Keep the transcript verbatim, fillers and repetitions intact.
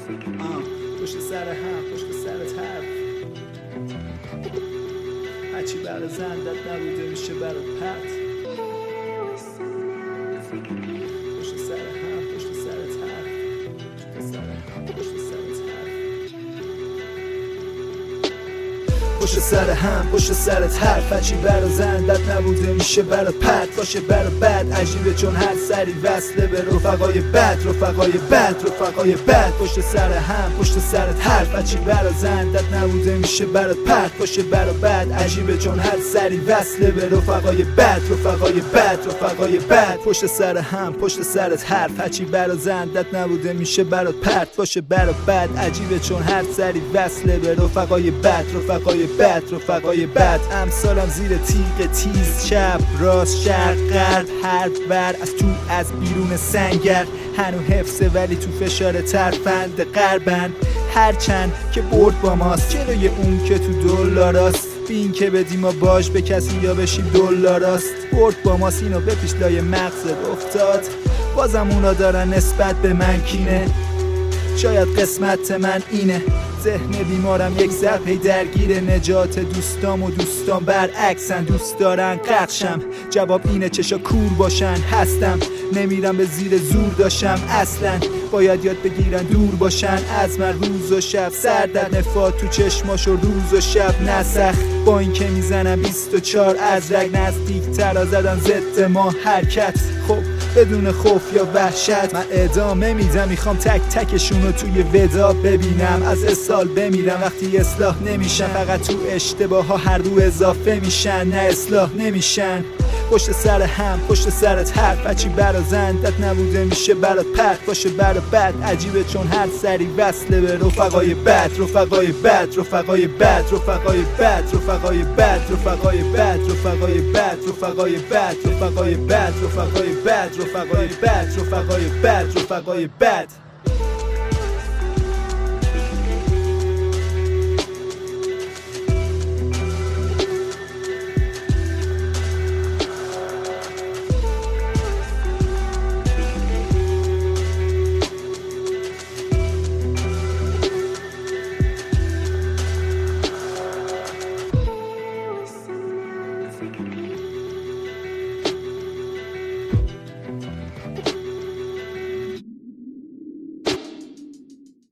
پشت سر هم، پشت سرت حرف، هرچی برا زندت نبوده میشه برات پرت. پشت سر هم، پشت سرت حرف، پشت سر هم، پشت سرت حرف، پشت سر هم، پشت سرت حرف، هرچی برا زندت نبوده میشه برات پرت. باشه برا بد عجیبه چون هر سری وصله به رفقای بد، رفقای بد، رفقای بد. پشت سر هم، پشت سرت حرف، هرچی برا زندت نبوده میشه برات پرت. باشه برا بد عجیبه چون هر سری وصله به رفقای بد، رفقای بد، رفقای بد. پشت سر هم، پشت سرت حرف، هرچی برا زندت نبوده میشه برات پرت. باشه برا بد عجیبه چون هر سری وصله به رفقای بد، رفقای بد، رفقای بد. امثالم زیر تیغ تیز، چپ راست شرق غرب هر بر، از تو از بیرون سنگر، هنو حفظه ولی تو فشار ترفند غربن. هرچند که برد با ماست جلوی اون که تو دولاراست، بین که بدیم ما باش به کسی یا بشیم دولاراست. برد با ماست اینو بپیش لای مغزت افتاد، بازم اونا دارن نسبت به من کینه. شاید قسمت من اینه، ذهن بیمارم یک ضربه درگیر نجات دوستام و دوستان برعکسن، دوست دارن قرقشم. جواب اینه چشا کور باشن، هستم نمیرم به زیر زور داشتم اصلا. باید یاد بگیرن دور باشن از من روز و شب، سر در نفات تو چشماش و روز و شب نسخ. با این که میزنم بیست و چار از رگ نزدیک تر زدن ضد ما حرکت. خب بدون خوف یا وحشت من ادامه میدم، میخوام تک تکشونو توی ودا ببینم. از اسال بمیرم وقتی اصلاح نمیشن، فقط تو اشتباه ها هر رو اضافه میشن، نه اصلاح نمیشن. پشت سر هم، پشت سرت حرف، هرچی برا زندت نبوده میشه برات پرت. باشه برا بد عجیبه چون هر سری وصله به رفقای بد، رفقای بد، رفقای بد، رفقای بد، رفقای بد، رفقای بد، رفقای بد، رفقای بد، رفقای بد، رفقای بد، رفقای بد، رفقای بد، رفقای بد.